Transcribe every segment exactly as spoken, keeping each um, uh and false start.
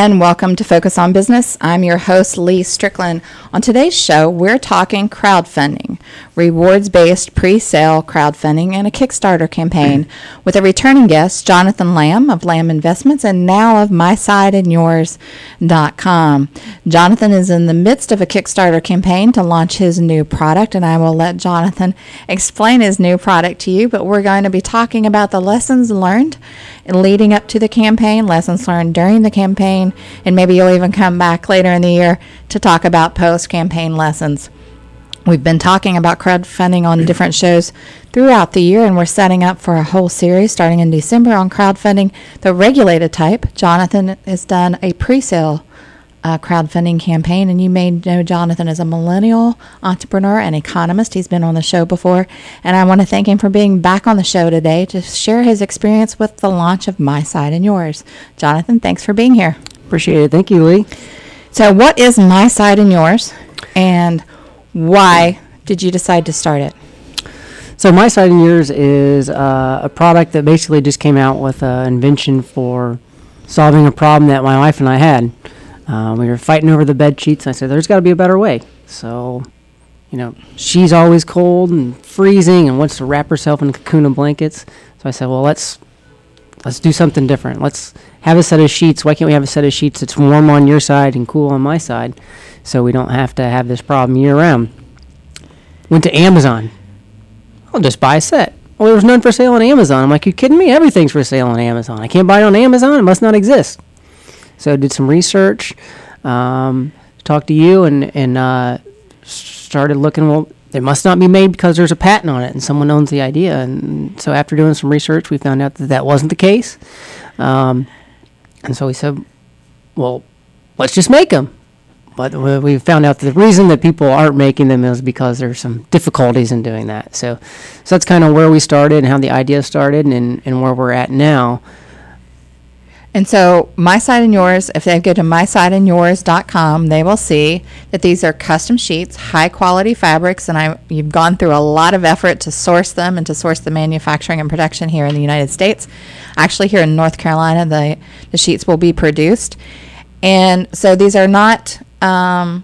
and welcome to Focus on Business. I'm your host, Lee Strickland. On today's show, we're talking crowdfunding, rewards-based pre-sale crowdfunding, and a Kickstarter campaign with a returning guest, Jonathan Lamb of Lamb Investments, and now of my side and yours dot com. Jonathan is in the midst of a Kickstarter campaign to launch his new product, and I will let Jonathan explain his new product to you, but we're going to be talking about the lessons learned leading up to the campaign, lessons learned during the campaign, and maybe you'll even come back later in the year to talk about post-campaign lessons. We've been talking about crowdfunding on different shows throughout the year, and we're setting up for a whole series starting in December on crowdfunding, the regulated type. Jonathan has done a pre-sale uh, crowdfunding campaign, and you may know Jonathan as a millennial entrepreneur and economist. He's been on the show before, and I want to thank him for being back on the show today to share his experience with the launch of My Side and Yours. Jonathan, thanks for being here. Appreciate it. Thank you, Lee. So what is My Side and Yours, and why did you decide to start it? So My Side and Yours is uh, a product that basically just came out with an invention for solving a problem that my wife and I had. Uh, we were fighting over the bed sheets, and I said, there's got to be a better way. So, you know, she's always cold and freezing and wants to wrap herself in a cocoon of blankets. So I said, well, let's let's do something different. Let's have a set of sheets. Why can't we have a set of sheets that's warm on your side and cool on my side, so we don't have to have this problem year-round? Went to Amazon. I'll just buy a set. Well, there was none for sale on Amazon. I'm like, you kidding me? Everything's for sale on Amazon. I can't buy it on Amazon. It must not exist. So I did some research, um, talked to you, and, and uh, started looking, well, they must not be made because there's a patent on it and someone owns the idea. And so after doing some research, we found out that that wasn't the case. Um, and so we said, well, let's just make them. But we found out that the reason that people aren't making them is because there's some difficulties in doing that. So, so that's kind of where we started and how the idea started, and, and where we're at now. And so My Side and Yours, if they go to my side and yours dot com, they will see that these are custom sheets, high-quality fabrics, and I, you've gone through a lot of effort to source them and to source the manufacturing and production here in the United States. Actually, here in North Carolina, the, the sheets will be produced. And so these are not um,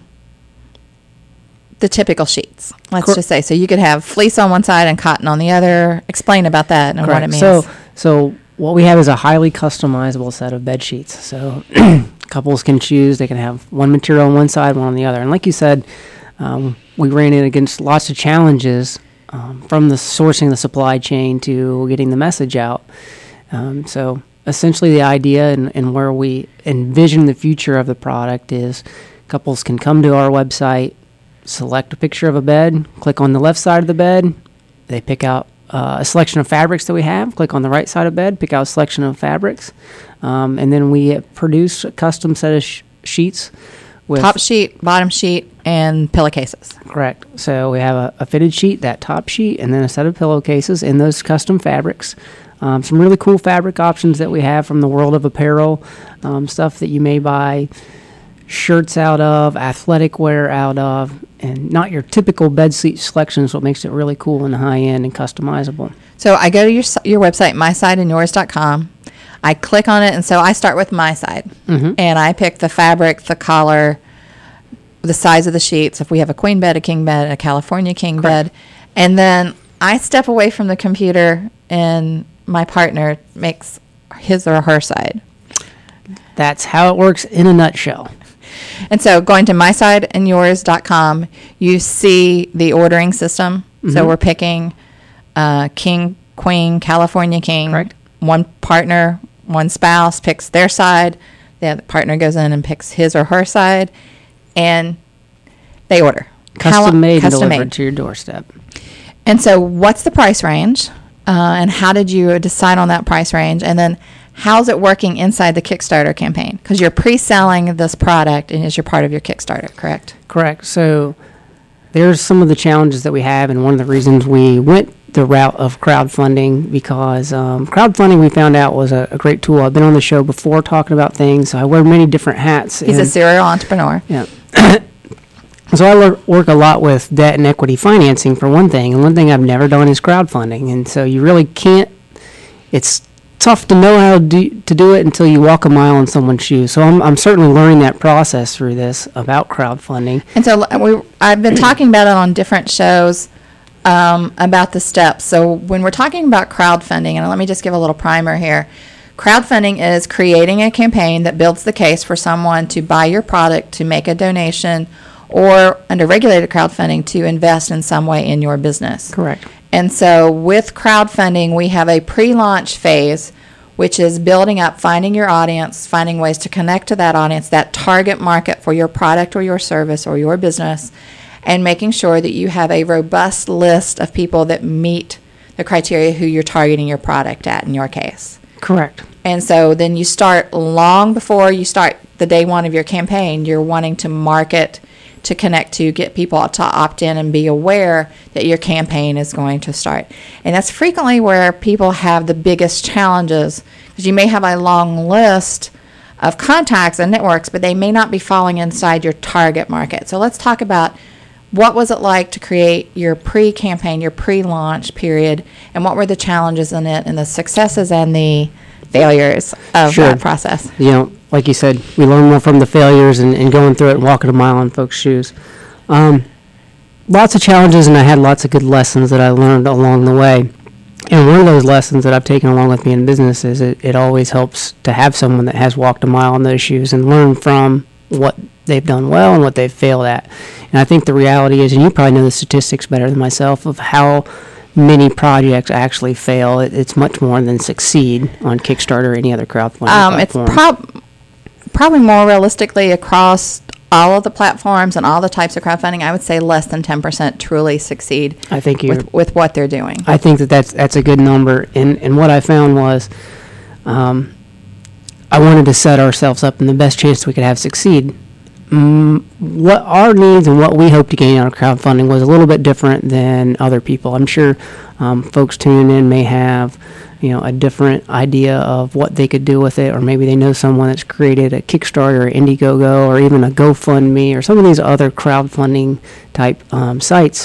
the typical sheets, let's Cor- just say. So you could have fleece on one side and cotton on the other. Explain about that and Correct. what it means. So, so what we have is a highly customizable set of bed sheets. So couples can choose. They can have one material on one side, one on the other. And like you said, um, we ran in against lots of challenges um, from the sourcing the supply chain to getting the message out. Um, so essentially the idea and, and where we envision the future of the product is couples can come to our website, select a picture of a bed, click on the left side of the bed, they pick out Uh, a selection of fabrics that we have, click on the right side of bed, pick out a selection of fabrics, um, and then we produce a custom set of sh- sheets with top sheet, bottom sheet, and pillowcases. Correct. So we have a, a fitted sheet, that top sheet, and then a set of pillowcases in those custom fabrics. Um, some really cool fabric options that we have from the world of apparel, um, stuff that you may buy shirts out of, athletic wear out of, and not your typical bed sheet selection is what makes it really cool and high-end and customizable. So I go to your your website, my side and yours dot com. I click on it, and so I start with my side. Mm-hmm. And I pick the fabric, the collar, the size of the sheets. If we have a queen bed, a king bed, a California king Correct. Bed. And then I step away from the computer, and my partner makes his or her side. That's how it works in a nutshell. And so going to my side and yours dot com, you see the ordering system. Mm-hmm. So we're picking uh, king, queen, California king. Correct. One partner, one spouse picks their side. The other partner goes in and picks his or her side, and they order. Custom How, made custom and delivered made. to your doorstep. And so what's the price range? Uh, and how did you decide on that price range? And then how's it working inside the Kickstarter campaign? Because you're pre-selling this product and is your part of your Kickstarter, correct? Correct. So there's some of the challenges that we have, and one of the reasons we went the route of crowdfunding, because um, crowdfunding we found out was a, a great tool. I've been on the show before talking about things. So I wear many different hats. He's a serial entrepreneur. Yeah. So I lo- work a lot with debt and equity financing for one thing, and one thing I've never done is crowdfunding. And so you really can't, it's tough to know how to do, to do it until you walk a mile in someone's shoes. So I'm, I'm certainly learning that process through this about crowdfunding. And so l- we, I've been talking about it on different shows um, about the steps. So when we're talking about crowdfunding, and let me just give a little primer here. Crowdfunding is creating a campaign that builds the case for someone to buy your product, to make a donation, or under regulated crowdfunding, to invest in some way in your business. Correct. And so with crowdfunding, we have a pre-launch phase, which is building up, finding your audience, finding ways to connect to that audience, that target market for your product or your service or your business, and making sure that you have a robust list of people that meet the criteria who you're targeting your product at in your case. Correct. And so then you start long before you start the day one of your campaign, you're wanting to market, to connect to, get people to opt in and be aware that your campaign is going to start. And that's frequently where people have the biggest challenges, because you may have a long list of contacts and networks, but they may not be falling inside your target market. So let's talk about what was it like to create your pre-campaign, your pre-launch period, and what were the challenges in it and the successes and the failures of Sure. that process? You know, like you said, we learn more from the failures and, and going through it and walking a mile in folks' shoes. Um, lots of challenges, and I had lots of good lessons that I learned along the way. And one of those lessons that I've taken along with me in business is it, it always helps to have someone that has walked a mile in those shoes and learn from what they've done well and what they've failed at. And I think the reality is, and you probably know the statistics better than myself, of how many projects actually fail. It, it's much more than succeed on Kickstarter or any other crowdfunding Um, it's platform. prob- probably more realistically across all of the platforms and all the types of crowdfunding, I would say less than ten percent truly succeed I think you're, with, with what they're doing. I think that that's, that's a good number. And, and what I found was um, I wanted to set ourselves up in the best chance we could have succeed. Mm, what our needs and what we hope to gain out of crowdfunding was a little bit different than other people. I'm sure um, folks tuning in may have, you know, a different idea of what they could do with it, or maybe they know someone that's created a Kickstarter or Indiegogo or even a GoFundMe or some of these other crowdfunding type um, sites.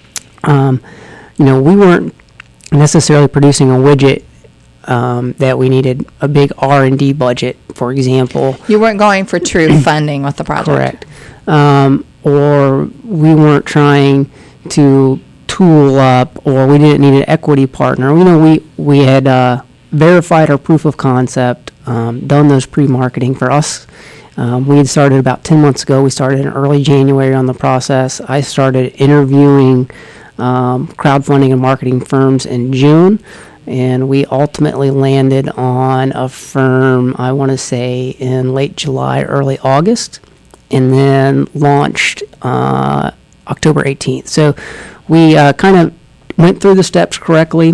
Um, you know, we weren't necessarily producing a widget Um, that we needed a big R and D budget, for example. You weren't going for true funding with the project. Correct. Um, or we weren't trying to tool up, or we didn't need an equity partner. You know, we, we had uh, verified our proof of concept, um, done those pre-marketing for us. Um, we had started about ten months ago. We started in early January on the process. I started interviewing um, crowdfunding and marketing firms in June. And we ultimately landed on a firm, I want to say, in late July, early August, and then launched uh, October eighteenth. So we uh, kind of went through the steps correctly,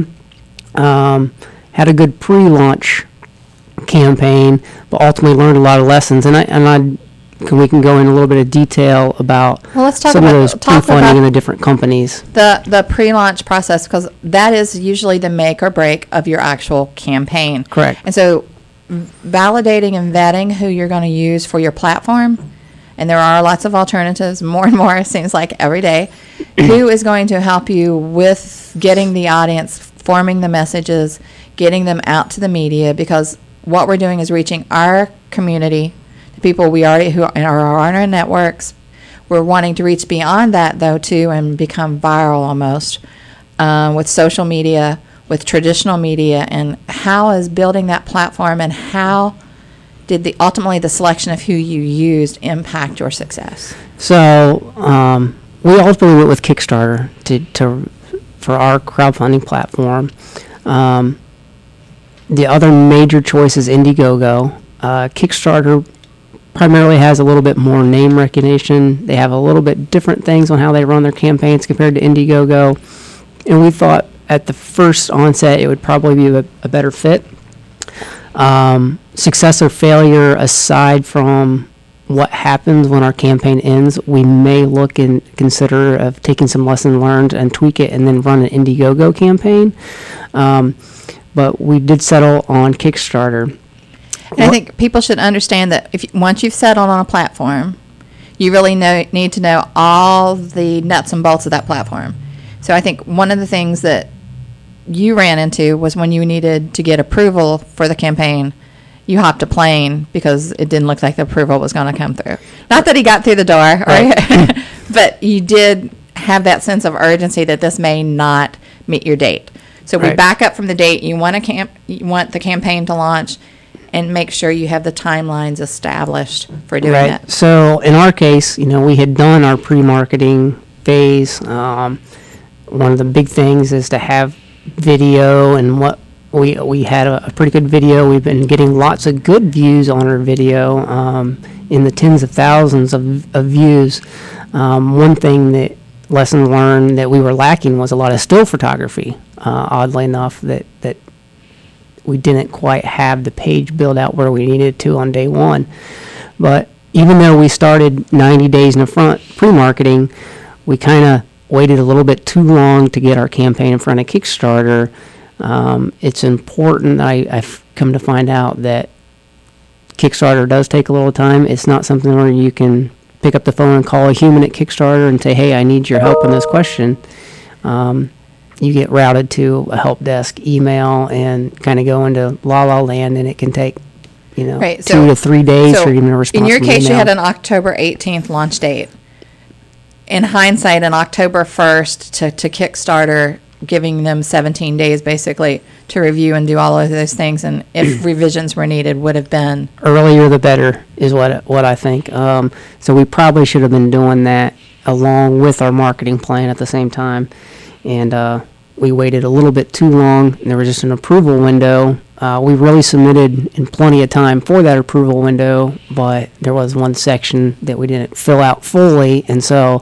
um, had a good pre-launch campaign, but ultimately learned a lot of lessons. And I and I can, we can go in a little bit of detail about Well, let's talk some about- of those talk pre-funding about- in the different companies. The, the pre-launch process, because that is usually the make or break of your actual campaign. Correct. And so validating and vetting who you're going to use for your platform, and there are lots of alternatives, more and more, it seems like every day, who is going to help you with getting the audience, forming the messages, getting them out to the media, because what we're doing is reaching our community, the people we already who are on our networks. We're wanting to reach beyond that, though, too, and become viral almost um, with social media, with traditional media, and how is building that platform, and how did the ultimately the selection of who you used impact your success? So um, we ultimately went with Kickstarter to, to for our crowdfunding platform. Um, the other major choice is Indiegogo. Uh, Kickstarter primarily has a little bit more name recognition. They have a little bit different things on how they run their campaigns compared to Indiegogo. And we thought at the first onset it would probably be a, a better fit. Um, success or failure aside from what happens when our campaign ends, we may look and consider of taking some lessons learned and tweak it and then run an Indiegogo campaign. Um, but we did settle on Kickstarter. And I think people should understand that if you, once you've settled on a platform, you really know, need to know all the nuts and bolts of that platform. So I think one of the things that you ran into was when you needed to get approval for the campaign, you hopped a plane because it didn't look like the approval was going to come through. Not that he got through the door, right? But you did have that sense of urgency that this may not meet your date. So we Right. back up from the date. You want a camp, you want the campaign to launch, and make sure you have the timelines established for doing Right. that. So in our case, you know, we had done our pre-marketing phase. Um, one of the big things is to have video, and what we we had a, a pretty good video. We've been getting lots of good views on our video, um, in the tens of thousands of, of views. Um, one thing that lesson learned that we were lacking was a lot of still photography. Uh, oddly enough, that that we didn't quite have the page built out where we needed to on day one. But even though we started ninety days in the front pre-marketing, we kind of waited a little bit too long to get our campaign in front of Kickstarter. Um, it's important, I, I've come to find out, that Kickstarter does take a little time. It's not something where you can pick up the phone and call a human at Kickstarter and say, hey, I need your help on this question. Um, you get routed to a help desk email and kind of go into la la land, and it can take, you know, Right, two so- to three days So for even a response. in your from case, you email. had an October eighteenth launch date. In hindsight, an October first to, to Kickstarter, giving them seventeen days basically to review and do all of those things, and if revisions were needed, would have been. Earlier the better is what what I think. Um, so we probably should have been doing that along with our marketing plan at the same time, and uh, we waited a little bit too long. And there was just an approval window. Uh, we really submitted in plenty of time for that approval window, but there was one section that we didn't fill out fully, and so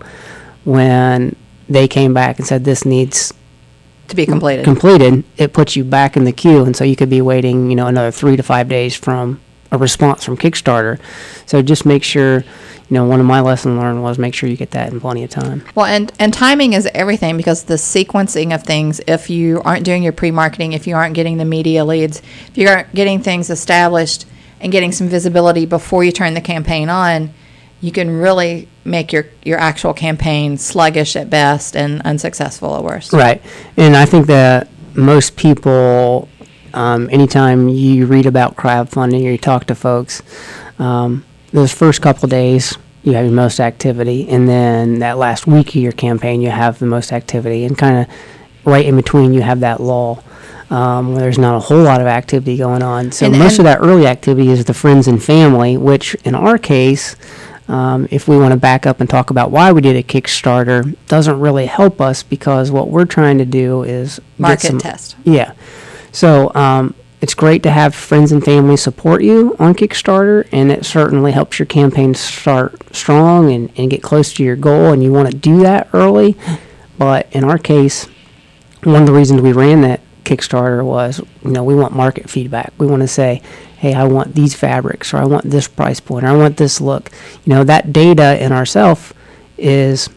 when they came back and said this needs To be completed. completed, it puts you back in the queue, and so you could be waiting, you know, another three to five days from a response from Kickstarter. So just make sure, you know, one of my lessons learned was make sure you get that in plenty of time. Well, and, and timing is everything, because the sequencing of things, if you aren't doing your pre-marketing, if you aren't getting the media leads, if you aren't getting things established and getting some visibility before you turn the campaign on, you can really make your, your actual campaign sluggish at best and unsuccessful at worst. Right. And I think that most people, um, anytime you read about crowdfunding or you talk to folks, um, those first couple of days, you have your most activity, and then that last week of your campaign, you have the most activity, and kind of right in between, you have that lull. Um, where there's not a whole lot of activity going on. So And- most and- of that early activity is the friends and family, which in our case, um, if we want to back up and talk about why we did a Kickstarter, doesn't really help us, because what we're trying to do is get Market some- test. Yeah. So um, it's great to have friends and family support you on Kickstarter, and it certainly helps your campaign start strong and, and get close to your goal, and you want to do that early. But in our case, one of the reasons we ran that Kickstarter was, you know, we want market feedback. We want to say, hey, I want these fabrics, or I want this price point, or I want this look. You know, that data in ourself is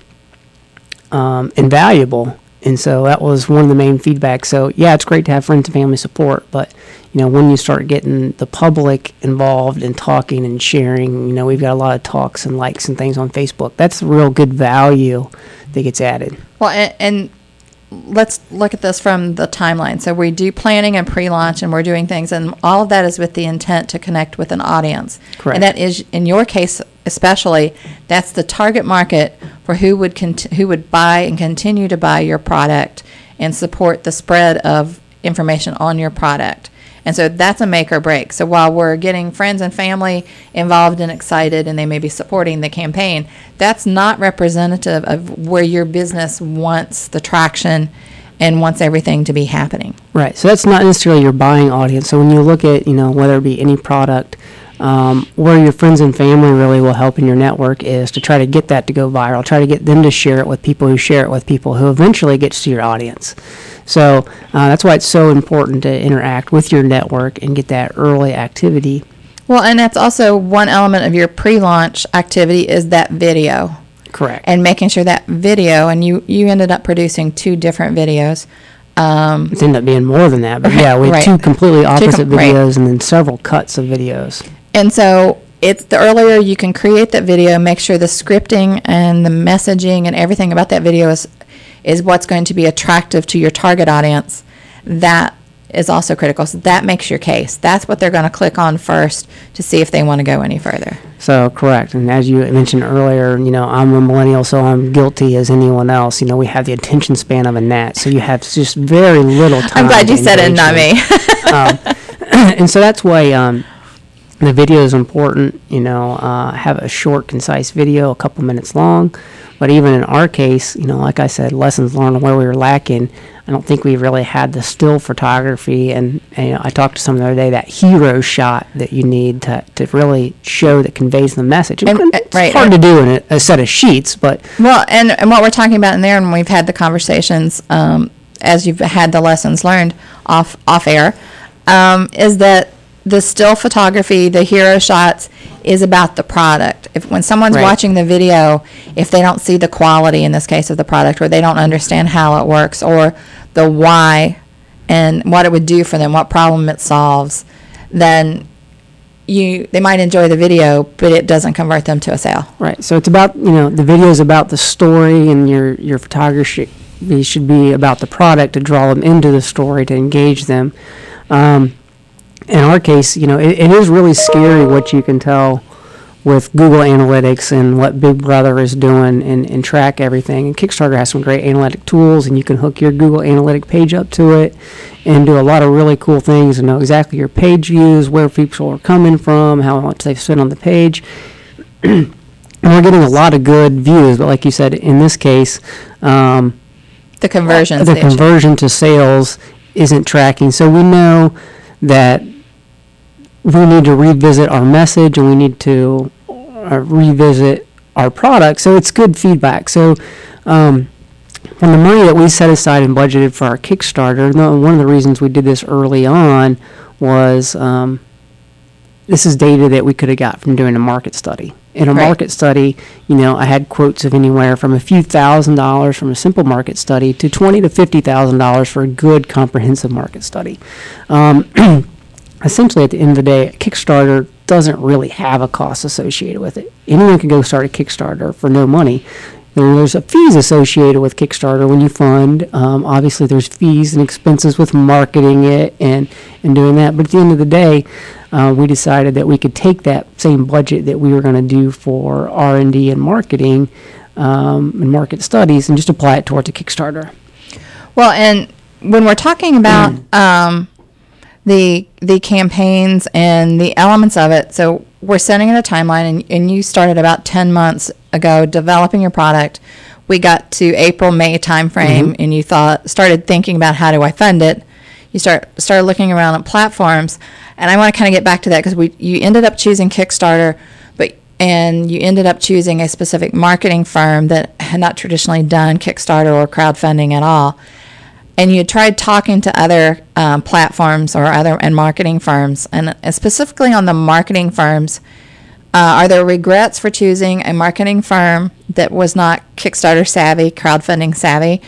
um, invaluable. And so that was one of the main feedback. So, yeah, it's great to have friends and family support, but, you know, when you start getting the public involved and talking and sharing, you know, we've got a lot of talks and likes and things on Facebook. That's real good value that gets added. Well, and, and let's look at this from the timeline. So we do planning and pre-launch, and we're doing things, and all of that is with the intent to connect with an audience. Correct. And that is, in your case especially, that's the target market for who would cont- who would buy and continue to buy your product and support the spread of information on your product. And so that's a make or break. So while we're getting friends and family involved and excited, and they may be supporting the campaign, that's not representative of where your business wants the traction and wants everything to be happening. Right. So that's not necessarily your buying audience. So when you look at, you know, whether it be any product, um, where your friends and family really will help in your network is to try to get that to go viral, try to get them to share it with people who share it with people, who eventually gets to your audience. So uh, that's why it's so important to interact with your network and get that early activity. Well, and that's also one element of your pre-launch activity is that video. Correct. And making sure that video, and you, you ended up producing two different videos. Um, It's ended up being more than that, but yeah, we had Right. two completely opposite right. videos and then several cuts of videos. And so it's the earlier you can create that video, make sure the scripting and the messaging and everything about that video is is what's going to be attractive to your target audience. that is also critical. So that makes your case. That's what they're going to click on first to see if they want to go any further. So correct. And as you mentioned earlier, you know, I'm a millennial, so I'm guilty as anyone else. You know, we have the attention span of a gnat, so you have just very little time. I'm glad you to said it, engage not them. me. um, and so that's why um, the video is important. You know, uh, have a short, concise video, a couple minutes long. But even in our case, you know, like I said, lessons learned where we were lacking. I don't think we really had the still photography. And, and you know, I talked to someone the other day, that hero shot that you need to, to really show that conveys the message. And, uh, it's right, hard and- to do in a, a set of sheets, but Well, and, and what we're talking about in there, and we've had the conversations um, as you've had the lessons learned off off air, um, is that the still photography, the hero shots, is about the product. If when someone's Right. watching the video, if they don't see the quality in this case of the product, or they don't understand how it works, or the why and what it would do for them, what problem it solves, then you they might enjoy the video, but it doesn't convert them to a sale. right. So it's about, you know, the video is about the story, and your, your photography should be about the product to draw them into the story, to engage them. Um, in our case, you know, it, it is really scary what you can tell with Google Analytics and what Big Brother is doing, and, and track everything. And Kickstarter has some great analytic tools, and you can hook your Google Analytic page up to it and do a lot of really cool things and know exactly your page views, where people are coming from, how much they've spent on the page. And we're getting a lot of good views, but like you said, in this case, um, The conversions. the the issue. conversion to sales isn't tracking. So we know that we need to revisit our message, and we need to uh, revisit our product. So it's good feedback. So um, from the money that we set aside and budgeted for our Kickstarter, no, one of the reasons we did this early on was um, this is data that we could have got from doing a market study. In a Right. market study, you know, I had quotes of anywhere from a few thousand dollars from a simple market study to twenty to fifty thousand dollars for a good comprehensive market study. Um, essentially, at the end of the day, Kickstarter doesn't really have a cost associated with it. Anyone can go start a Kickstarter for no money. There's a fees associated with Kickstarter when you fund. Um, obviously, there's fees and expenses with marketing it and, and doing that. But at the end of the day, uh, we decided that we could take that same budget that we were going to do for R and D and marketing um, and market studies and just apply it towards a Kickstarter. Well, and when we're talking about um, the the campaigns and the elements of it, so we're setting a timeline, and, and you started about ten months ago developing your product. We got to April, May timeframe, and you thought started thinking about how do I fund it. You start started looking around at platforms, and I want to kind of get back to that because we you ended up choosing Kickstarter, but and you ended up choosing a specific marketing firm that had not traditionally done Kickstarter or crowdfunding at all. And you tried talking to other um, platforms or other and marketing firms, and uh, specifically on the marketing firms, uh, are there regrets for choosing a marketing firm that was not Kickstarter savvy, crowdfunding savvy?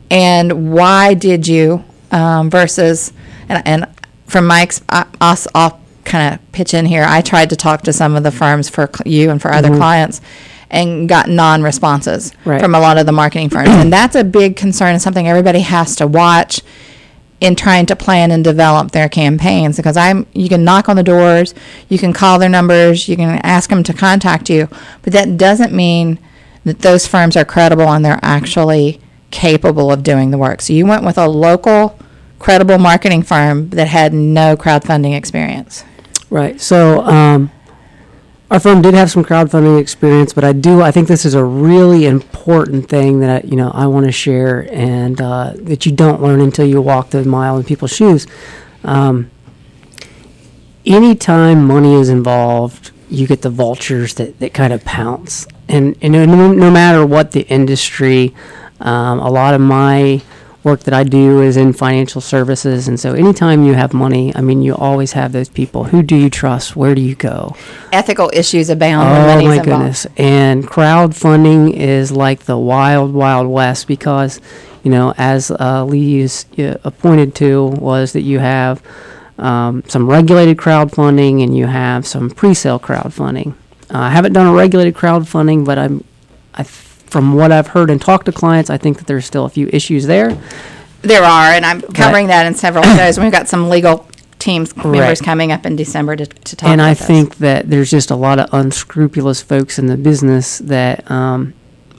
And why did you um, versus, and, and from my, ex- I, I'll, I'll kind of pitch in here, I tried to talk to some of the firms for cl- you and for other clients, and got non-responses Right. from a lot of the marketing firms. And that's a big concern and something everybody has to watch in trying to plan and develop their campaigns, because I'm you can knock on the doors, you can call their numbers, you can ask them to contact you, but that doesn't mean that those firms are credible and they're actually capable of doing the work. So you went with a local credible marketing firm that had no crowdfunding experience. Right. So um, our firm did have some crowdfunding experience, but I do. I think this is a really important thing that I, you know I want to share, and uh, that you don't learn until you walk the mile in people's shoes. Um, anytime money is involved, you get the vultures that, that kind of pounce, and and no, no matter what the industry, um, a lot of my work that I do is in financial services, and so anytime you have money, I mean, you always have those people. Who do you trust? Where do you go? Ethical issues abound when Oh money's my involved. goodness! And crowdfunding is like the wild, wild west, because, you know, as uh, Lee is uh, pointed to, was that you have um, some regulated crowdfunding and you have some pre-sale crowdfunding. Uh, I haven't done a regulated crowdfunding, but I'm, I, from what I've heard and talked to clients, I think that there's still a few issues there. There are, and I'm covering that in several shows. We've got some legal teams members Right. coming up in December to, to talk And about I this. think that there's just a lot of unscrupulous folks in the business that um,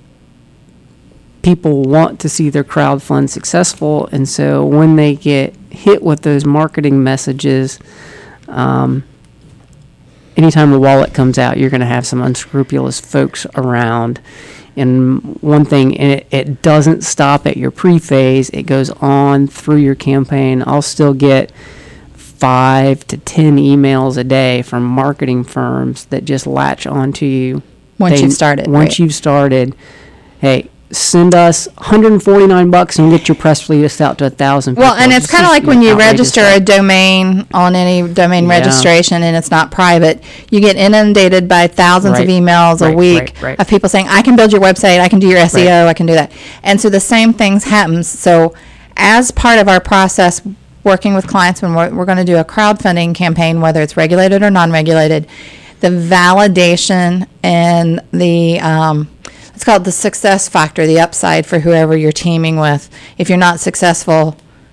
people want to see their crowdfund successful, and so when they get hit with those marketing messages, um, anytime a wallet comes out, you're going to have some unscrupulous folks around. And one thing, and it, it doesn't stop at your pre-phase. It goes on through your campaign. I'll still get five to ten emails a day from marketing firms that just latch onto you. Once They- you've started, Once right. you've started, hey, send us one hundred forty-nine bucks and get your press release out to a thousand people. Well, and it's Just kind of like when you outrageous register a stuff. domain on any domain Yeah. registration and it's not private, you get inundated by thousands Right. of emails a Right, week right, right. of people saying, I can build your website, I can do your S E O, I can do that. And so the same things happens. So as part of our process, working with clients when we're, we're going to do a crowdfunding campaign, whether it's regulated or non-regulated, the validation and the um, it's called the success factor, the upside for whoever you're teaming with. If you're not successful,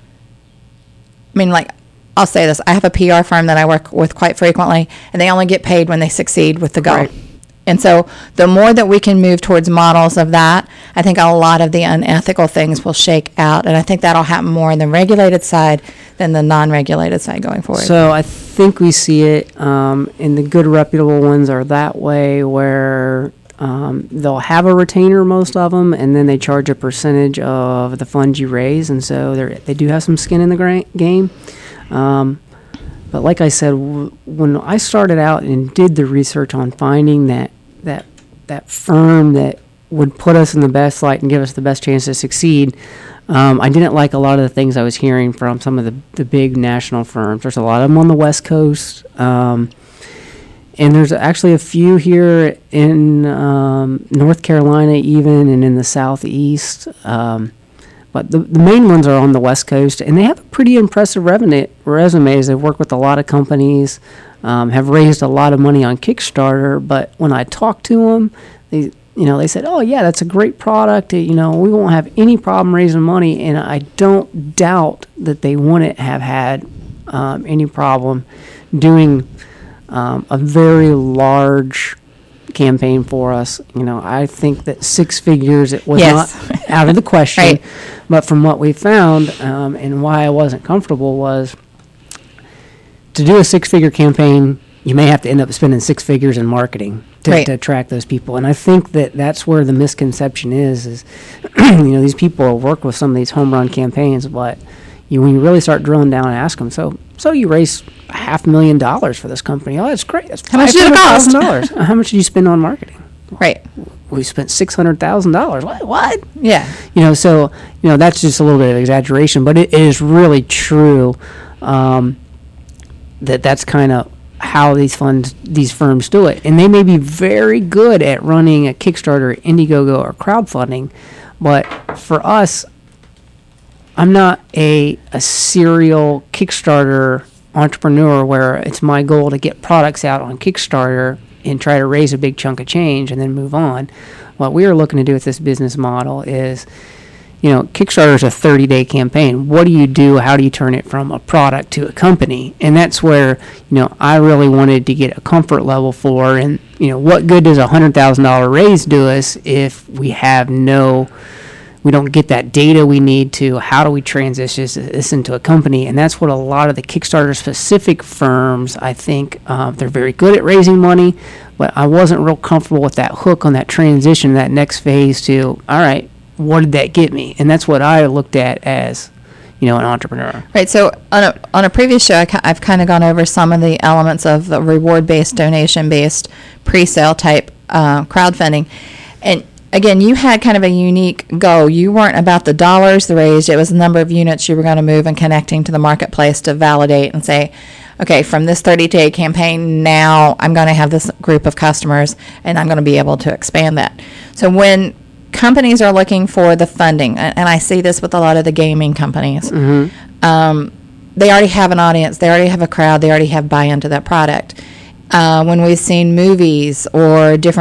I mean, like, I'll say this. I have a P R firm that I work with quite frequently, and they only get paid when they succeed with the goal. Right. And so the more that we can move towards models of that, I think a lot of the unethical things will shake out. And I think that'll happen more in the regulated side than the non-regulated side going forward. So I think we see it, um, and the good reputable ones are that way, where um, they'll have a retainer, most of them, and then they charge a percentage of the funds you raise, and so they they do have some skin in the gra- game. Um, but like I said, w- when I started out and did the research on finding that that that firm that would put us in the best light and give us the best chance to succeed, um, I didn't like a lot of the things I was hearing from some of the, the big national firms. There's a lot of them on the West Coast, um, and there's actually a few here in um, North Carolina even, and in the Southeast. Um, but the, the main ones are on the West Coast, and they have a pretty impressive revenue, resumes. They've worked with a lot of companies, um, have raised a lot of money on Kickstarter. But when I talked to them, they you know, they said, oh, yeah, that's a great product. Uh, You know, we won't have any problem raising money. And I don't doubt that they wouldn't have had um, any problem doing um, a very large campaign for us. You know, I think that six figures, it was Yes. not out of the question. Right. But from what we found, um, and why I wasn't comfortable was to do a six-figure campaign, you may have to end up spending six figures in marketing to, Right. to attract those people. And I think that that's where the misconception is, is, you know, these people work with some of these home run campaigns, but you, when you really start drilling down and ask them, so, so you raised a half million dollars for this company. Oh, that's great. That's How much did it cost? five hundred thousand dollars. How much did you spend on marketing? Right. We spent six hundred thousand dollars. What? What? Yeah. You know, so, you know, that's just a little bit of exaggeration, but it is really true um, that that's kind of how these funds, these firms do it. And they may be very good at running a Kickstarter, Indiegogo, or crowdfunding, but for us, I'm not a, a serial Kickstarter entrepreneur where it's my goal to get products out on Kickstarter and try to raise a big chunk of change and then move on. What we are looking to do with this business model is, you know, Kickstarter is a thirty-day campaign. What do you do? How do you turn it from a product to a company? And that's where, you know, I really wanted to get a comfort level for. And, you know, what good does a one hundred thousand dollars raise do us if we have no, we don't get that data we need to, how do we transition this, this into a company? And that's what a lot of the Kickstarter-specific firms, I think, um, they're very good at raising money, but I wasn't real comfortable with that hook on that transition, that next phase to, all right, what did that get me? And that's what I looked at as, you know, an entrepreneur. Right. So on a, on a previous show, I, I've kind of gone over some of the elements of the reward-based, donation-based, pre-sale type uh, crowdfunding. And again, you had kind of a unique goal. You weren't about the dollars raised. It was the number of units you were going to move and connecting to the marketplace to validate and say, okay, from this thirty-day campaign, now I'm going to have this group of customers, and I'm going to be able to expand that. So when companies are looking for the funding, and I see this with a lot of the gaming companies, mm-hmm. um, they already have an audience, they already have a crowd, they already have buy-in to that product. Uh, when we've seen movies or different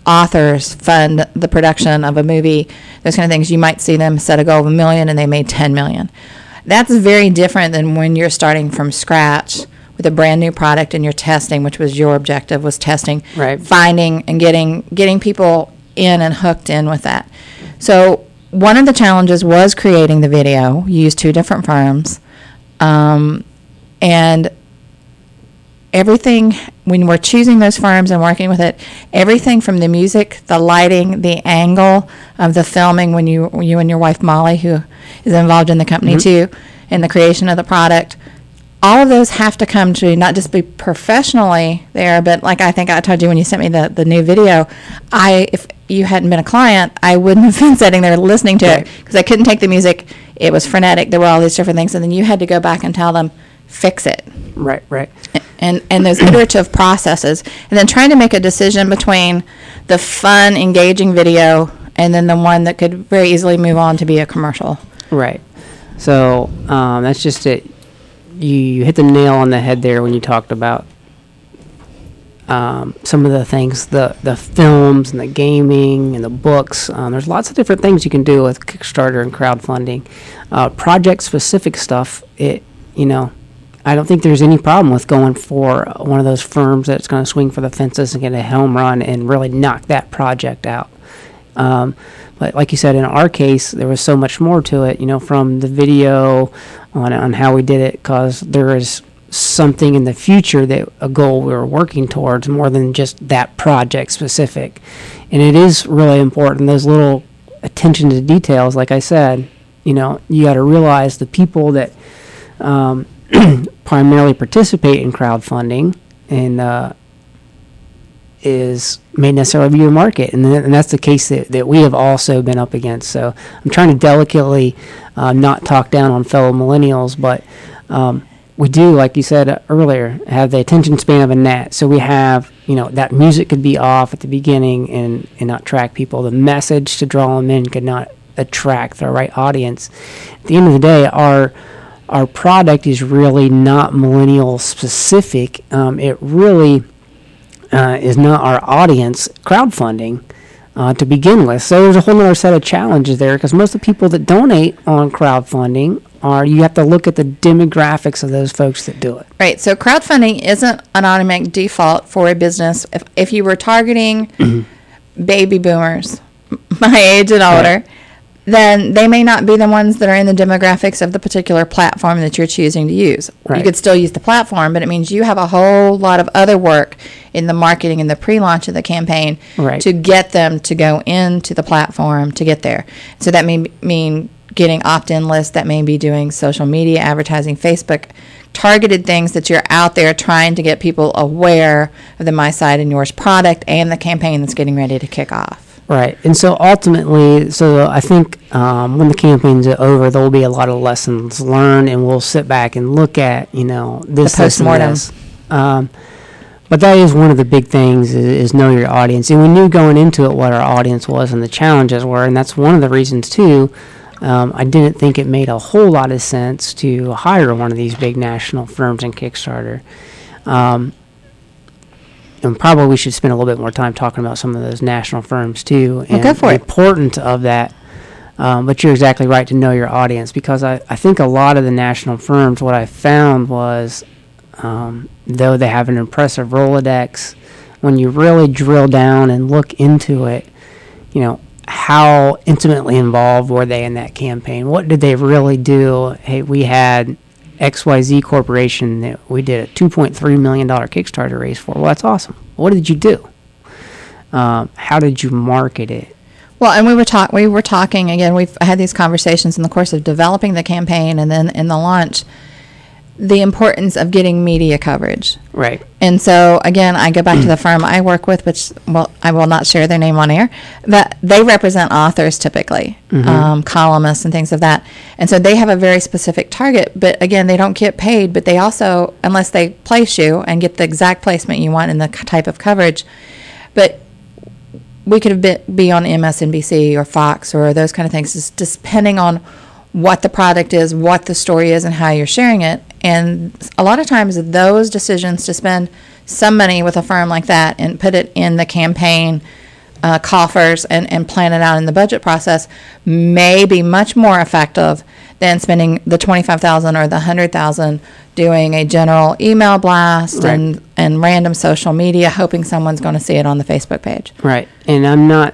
authors fund the production of a movie, those kind of things, you might see them set a goal of a million and they made ten million. That's very different than when you're starting from scratch with a brand new product and you're testing, which was your objective, was testing, Right. finding and getting getting people in and hooked in with that. So one of the challenges was creating the video. You used two different firms. Um, and everything, when we're choosing those firms and working with it, everything from the music, the lighting, the angle of the filming, when you you and your wife Molly, who is involved in the company Mm-hmm. too, in the creation of the product, all of those have to come to not just be professionally there, but like I think I told you when you sent me the, the new video, I if you hadn't been a client, I wouldn't have been sitting there listening to it Right. because I couldn't take the music. It was frenetic. There were all these different things, and then you had to go back and tell them, fix it. Right, right. And, and those iterative processes, and then trying to make a decision between the fun, engaging video and then the one that could very easily move on to be a commercial. Right. So um, that's just it. You, you hit the nail on the head there when you talked about um, some of the things, the, the films and the gaming and the books. Um, there's lots of different things you can do with Kickstarter and crowdfunding. Uh, project-specific stuff, it you know, I don't think there's any problem with going for one of those firms that's going to swing for the fences and get a home run and really knock that project out. Um, but like you said, in our case, there was so much more to it, you know, from the video on, on how we did it, because there is something in the future, that a goal we were working towards more than just that project specific. And it is really important, those little attention to details, like I said, you know, you got to realize the people that um, primarily participate in crowdfunding and uh, is may necessarily be your market, and, th- and that's the case that, that we have also been up against. So I'm trying to delicately uh, not talk down on fellow millennials, but um, we do, like you said earlier, have the attention span of a gnat. So we have, you know, that music could be off at the beginning and, and not track people. The message to draw them in could not attract the right audience. At the end of the day, our our product is really not millennial specific. Um, it really uh, is not our audience crowdfunding uh, to begin with. So there's a whole other set of challenges there, because most of the people that donate on crowdfunding are, you have to look at the demographics of those folks that do it. Right. So crowdfunding isn't an automatic default for a business. If, if you were targeting baby boomers, my age and older, Right. then they may not be the ones that are in the demographics of the particular platform that you're choosing to use. Right. You could still use the platform, but it means you have a whole lot of other work in the marketing and the pre-launch of the campaign Right. to get them to go into the platform to get there. So that may mean getting opt-in lists, that may be doing social media advertising, Facebook, targeted things that you're out there trying to get people aware of the My Side and Yours product and the campaign that's getting ready to kick off. Right. And so ultimately, so I think um, when the campaign's over, there will be a lot of lessons learned, and we'll sit back and look at, you know, this, The this, and postmortem. this. Um, but that is one of the big things, is, is know your audience. And we knew going into it what our audience was and the challenges were, and that's one of the reasons, too. Um, I didn't think it made a whole lot of sense to hire one of these big national firms in Kickstarter. Um, and probably we should spend a little bit more time talking about some of those national firms too, and go for the it. importance of that. Um, but you're exactly right to know your audience, because I, I think a lot of the national firms, what I found was, um, though they have an impressive Rolodex, when you really drill down and look into it, you know, how intimately involved were they in that campaign? What did they really do? Hey, we had X Y Z Corporation that we did a two point three million dollars Kickstarter raise for. Well, that's awesome. What did you do? Um, how did you market it? Well, and we were talk we were talking again. We've had these conversations in the course of developing the campaign and then in the launch, the importance of getting media coverage. Right. And so again, I go back to the firm I work with, which, well, I will not share their name on air, but they represent authors typically, Mm-hmm. um, columnists and things of that. And so they have a very specific target, but again, they don't get paid, but they also, unless they place you and get the exact placement you want and the c- type of coverage, but we could have been, be on M S N B C or Fox or those kind of things, just depending on what the product is, what the story is, and how you're sharing it. And a lot of times those decisions to spend some money with a firm like that and put it in the campaign uh, coffers and, and plan it out in the budget process may be much more effective than spending the twenty-five thousand dollars or the one hundred thousand dollars doing a general email blast Right. and, and random social media, hoping someone's going to see it on the Facebook page. Right. And I'm not,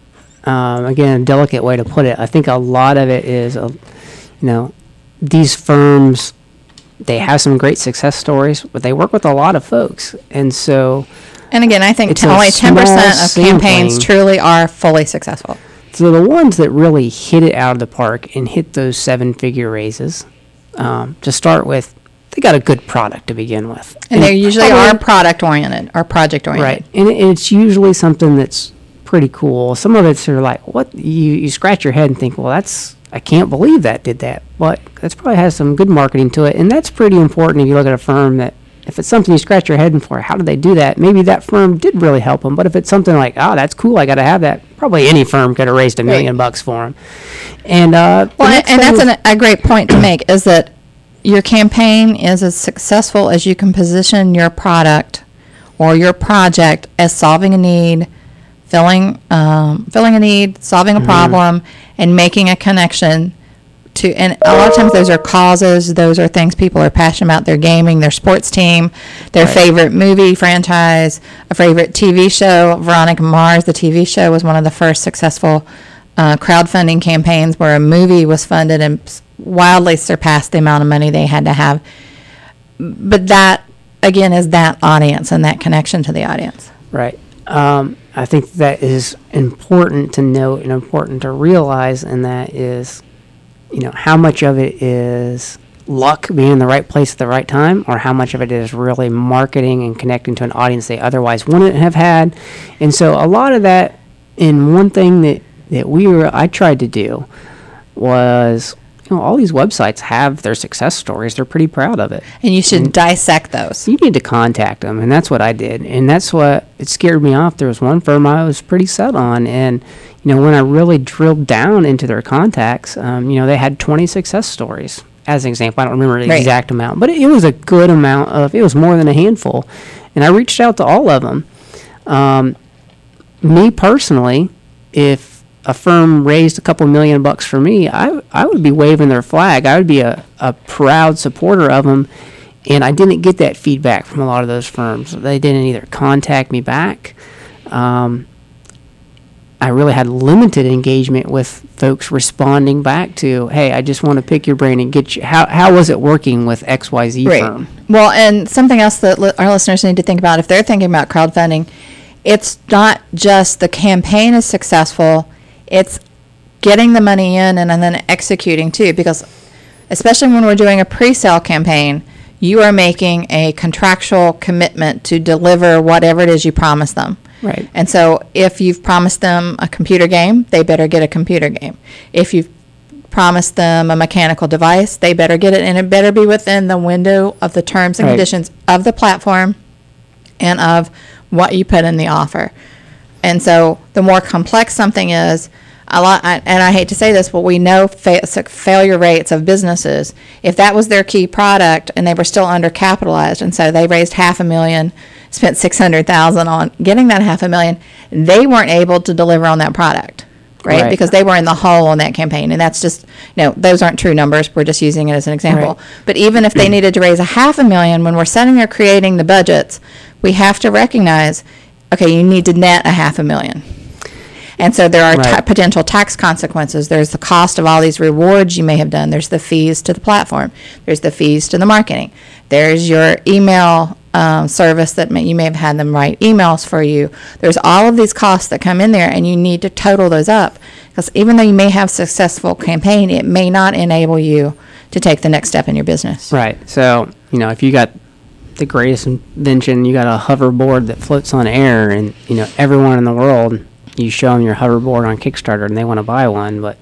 um, again, a delicate way to put it. I think a lot of it is, uh, you know, these firms, they have some great success stories, but they work with a lot of folks. And so, And again, I think It's t- a only ten percent small of campaigns sampling. truly are fully successful. so the ones that really hit it out of the park and hit those seven figure raises, um, to start with, they got a good product to begin with. And they usually probably- are product oriented or project oriented. Right. And, it- and it's usually something that's pretty cool. Some of it's sort of like, what? You, you scratch your head and think, well, that's, I can't believe that did that. But that's probably has some good marketing to it. And that's pretty important if you look at a firm that, if it's something you scratch your head in for, how did they do that? Maybe that firm did really help them. But if it's something like, oh, that's cool, I got to have that, probably any firm could have raised a million bucks for them. And, uh, the Well, next and thing that's is- an, a great point to make is that your campaign is as successful as you can position your product or your project as solving a need, filling um, filling a need, solving a problem, and making a connection to. And a lot of times those are causes, those are things people are passionate about. Their gaming, their sports team, their Right. favorite movie franchise, a favorite T V show. Veronica Mars, the T V show, was one of the first successful uh, crowdfunding campaigns where a movie was funded and s- wildly surpassed the amount of money they had to have. But that, again, is that audience and that connection to the audience. Right. Um, I think that is important to note and important to realize, and that is, you know, how much of it is luck being in the right place at the right time, or how much of it is really marketing and connecting to an audience they otherwise wouldn't have had. And so a lot of that, in one thing that, that we were, I tried to do was, you know, all these websites have their success stories. They're pretty proud of it. And you should dissect those. You need to contact them, and that's what I did. And that's what, it scared me off. There was one firm I was pretty set on, and, you know, when I really drilled down into their contacts, um, you know, they had twenty success stories, as an example. I don't remember the Right. exact amount, but it, it was a good amount of, it was more than a handful. And I reached out to all of them. Um, me personally, if a firm raised a couple million bucks for me, I, I would be waving their flag. I would be a, a proud supporter of them. And I didn't get that feedback from a lot of those firms. They didn't either contact me back. Um, I really had limited engagement with folks responding back to, hey, I just want to pick your brain and get you, how, how was it working with X Y Z Right. firm? Well, and something else that li- our listeners need to think about if they're thinking about crowdfunding, it's not just the campaign is successful, it's getting the money in and, and then executing too, because especially when we're doing a pre-sale campaign, you are making a contractual commitment to deliver whatever it is you promise them. Right. And so if you've promised them a computer game, they better get a computer game. If you've promised them a mechanical device, they better get it, and it better be within the window of the terms and Right. conditions of the platform and of what you put in the offer. And so the more complex something is, a lot, I- and I hate to say this, but we know fa- s- failure rates of businesses. If that was their key product and they were still undercapitalized, and so they raised half a million, spent six hundred thousand on getting that half a million, they weren't able to deliver on that product, right? Right. Because they were in the hole on that campaign, and that's just, you know, those aren't true numbers. We're just using it as an example. Right. But even if they needed to raise a half a million, when we're sitting there creating the budgets, we have to recognize, okay, you need to net a half a million. And so there are ta- Right. potential tax consequences. There's the cost of all these rewards you may have done. There's the fees to the platform. There's the fees to the marketing. There's your email um, service that may, you may have had them write emails for you. There's all of these costs that come in there, and you need to total those up. Because even though you may have a successful campaign, it may not enable you to take the next step in your business. Right. So, you know, if you got the greatest invention, you got a hoverboard that floats on air, and, you know, everyone in the world, you show them your hoverboard on Kickstarter and they want to buy one, but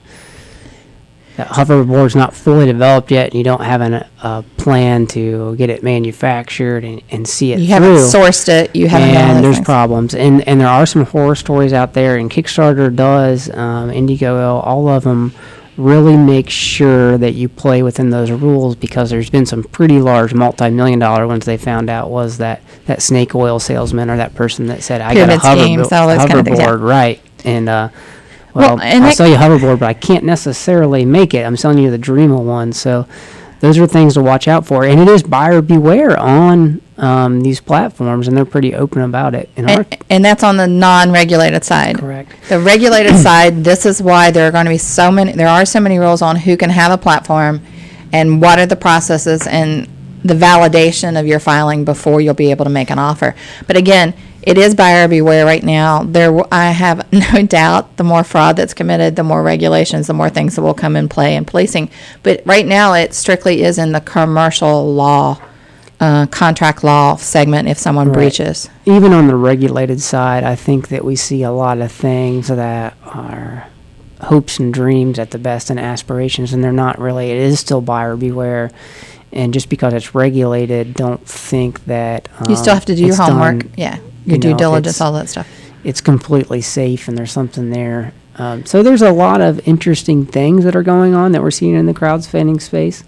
that hoverboard's not fully developed yet, and you don't have an, a plan to get it manufactured and, and see it You through. haven't sourced it. You haven't done all And those there's things. problems, and and there are some horror stories out there, and Kickstarter does, um, Indiegogo, all of them really make sure that you play within those rules, because there's been some pretty large multi-million dollar ones they found out was that, that snake oil salesman or that person that said, I got a Pyramid schemes, all those hoverboard, kind of things, yeah. right. And, uh, well, Well, and I'll that- sell you a hoverboard, but I can't necessarily make it. I'm selling you the Dreamo one. So those are things to watch out for. And it is buyer beware on um, these platforms, and they're pretty open about it. In our And, and that's on the non-regulated side. Correct. The regulated side, this is why there are going to be so many, there are so many rules on who can have a platform and what are the processes and the validation of your filing before you'll be able to make an offer. But again, it is buyer beware right now. There, w- I have no doubt the more fraud that's committed, the more regulations, the more things that will come in play in policing. But right now, it strictly is in the commercial law, uh, contract law segment if someone Right. breaches. Even on the regulated side, I think that we see a lot of things that are hopes and dreams at the best and aspirations, and they're not really. It is still buyer beware. And just because it's regulated, don't think that um, You still have to do your it's homework, done- yeah, your you due know, diligence, it's- all that stuff. it's completely safe and there's something there. Um, so there's a lot of interesting things that are going on that we're seeing in the crowdfunding space.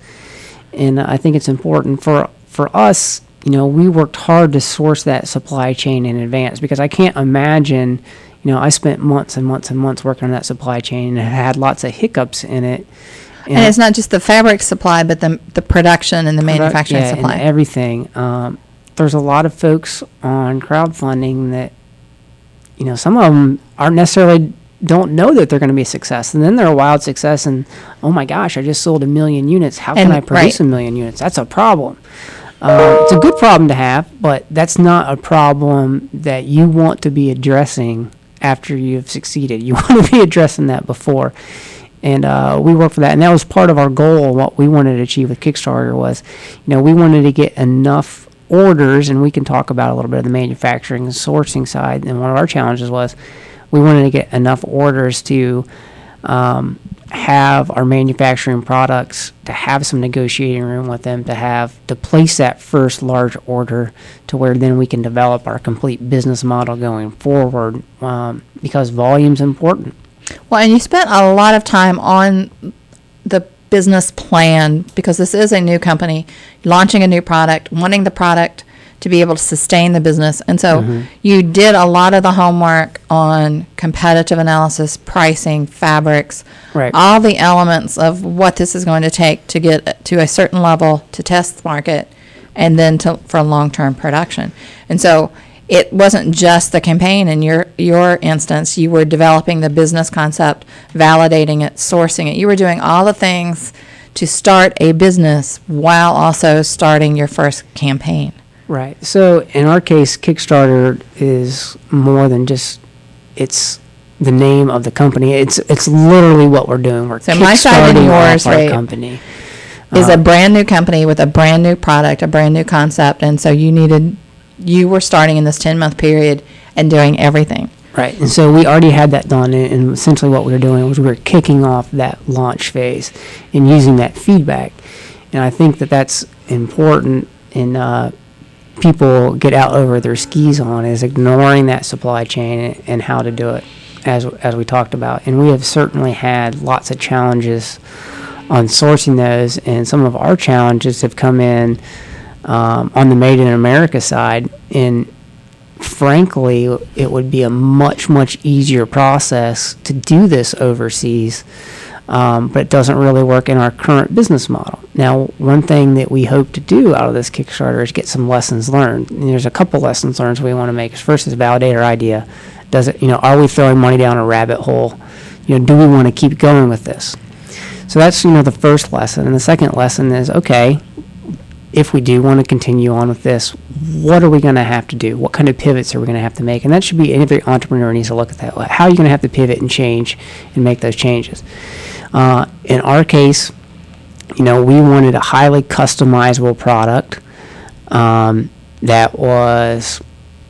And I think it's important for, for us, you know, we worked hard to source that supply chain in advance, because I can't imagine, you know, I spent months and months and months working on that supply chain and had lots of hiccups in it. And it's not just the fabric supply, but the, the production and the Product- manufacturing yeah, supply. and everything. Um, there's a lot of folks on crowdfunding that, you know, some of them aren't necessarily don't know that they're going to be a success, and then they're a wild success, and oh my gosh, I just sold a million units. How can And- I produce right. a million units? That's a problem. Um, it's a good problem to have, but that's not a problem that you want to be addressing after you've succeeded. You want to be addressing that before. And uh, we worked for that, and that was part of our goal. What we wanted to achieve with Kickstarter was, you know, we wanted to get enough orders, and we can talk about a little bit of the manufacturing and sourcing side. And one of our challenges was we wanted to get enough orders to um, have our manufacturing products, to have some negotiating room with them, to have to place that first large order, to where then we can develop our complete business model going forward, um, because volume's important. Well, and you spent a lot of time on the business plan, because this is a new company, launching a new product, wanting the product to be able to sustain the business. And so Mm-hmm. you did a lot of the homework on competitive analysis, pricing, fabrics, Right. all the elements of what this is going to take to get to a certain level to test the market and then to, for long-term production. And so it wasn't just the campaign in your your instance. You were developing the business concept, validating it, sourcing it. You were doing all the things to start a business while also starting your first campaign. Right. So in our case, Kickstarter is more than just it's the name of the company. It's it's literally what we're doing. We're So my side and kickstarting off yours, our right, company. Is Uh, a brand new company with a brand new product, a brand new concept, and so you needed, you were starting in this ten-month period and doing everything. Right, and so we already had that done, and and essentially what we were doing was we were kicking off that launch phase and using that feedback. And I think that that's important, and uh, people get out over their skis on, is ignoring that supply chain and, and how to do it, as as we talked about. And we have certainly had lots of challenges on sourcing those, and some of our challenges have come in um, on the Made in America side. And frankly, it would be a much, much easier process to do this overseas, um, but it doesn't really work in our current business model. Now, one thing that we hope to do out of this Kickstarter is get some lessons learned. And there's a couple lessons learned we want to make. First is validate our idea. Does it, you know, are we throwing money down a rabbit hole? You know, do we want to keep going with this? So that's, you know, the first lesson. And the second lesson is, okay, if we do want to continue on with this, what are we going to have to do? What kind of pivots are we going to have to make? And that should be, every entrepreneur needs to look at that. How are you going to have to pivot and change and make those changes? Uh, in our case, you know, we wanted a highly customizable product um, that was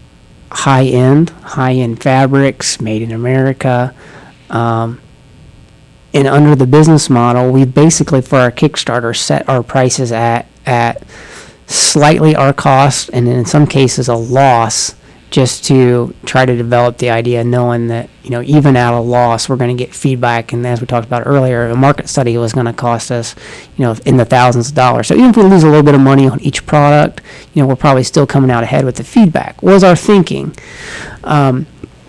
high-end, high-end fabrics, made in America. Um, and under the business model, we basically, for our Kickstarter, set our prices at at slightly our cost, and in some cases a loss, just to try to develop the idea, knowing that, you know, even at a loss, we're going to get feedback. And as we talked about earlier, a market study was going to cost us, you know, in the thousands of dollars. So even if we lose a little bit of money on each product, you know, we're probably still coming out ahead with the feedback, was our thinking. Um,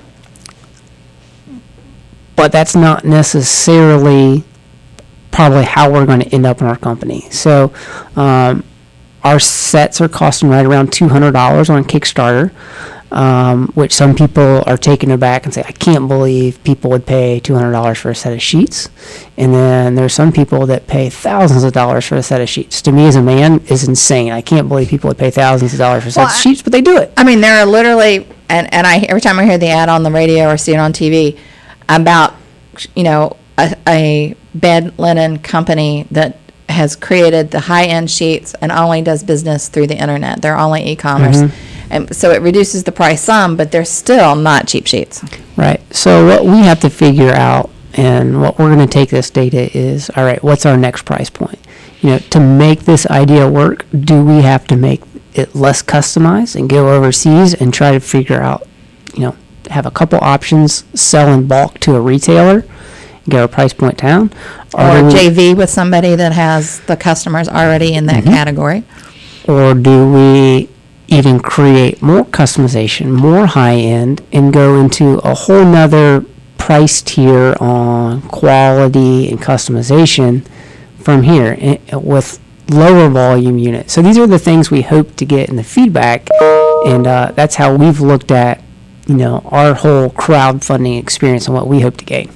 but that's not necessarily probably how we're going to end up in our company. So um, our sets are costing right around two hundred dollars on Kickstarter. Um, which some people are taken aback and say, I can't believe people would pay two hundred dollars for a set of sheets. And then there's some people that pay thousands of dollars for a set of sheets. To me as a man, is insane. I can't believe people would pay thousands of dollars for Well, sets of sheets, but they do it. I mean, there are literally, and, and I every time I hear the ad on the radio or see it on T V about, you know, a, a bed linen company that has created the high-end sheets and only does business through the internet. They're only e-commerce. Mm-hmm. And so it reduces the price some, but they're still not cheap sheets. Right. So what we have to figure out, and what we're going to take this data is, all right, what's our next price point? You know, to make this idea work, do we have to make it less customized and go overseas and try to figure out, you know, have a couple options, sell in bulk to a retailer, get our price point down? Or, or J V with somebody that has the customers already in that mm-hmm. category. Or do we even create more customization, more high-end, and go into a whole nother price tier on quality and customization from here with lower volume units. So these are the things we hope to get in the feedback, and uh, that's how we've looked at, you know, our whole crowdfunding experience and what we hope to gain.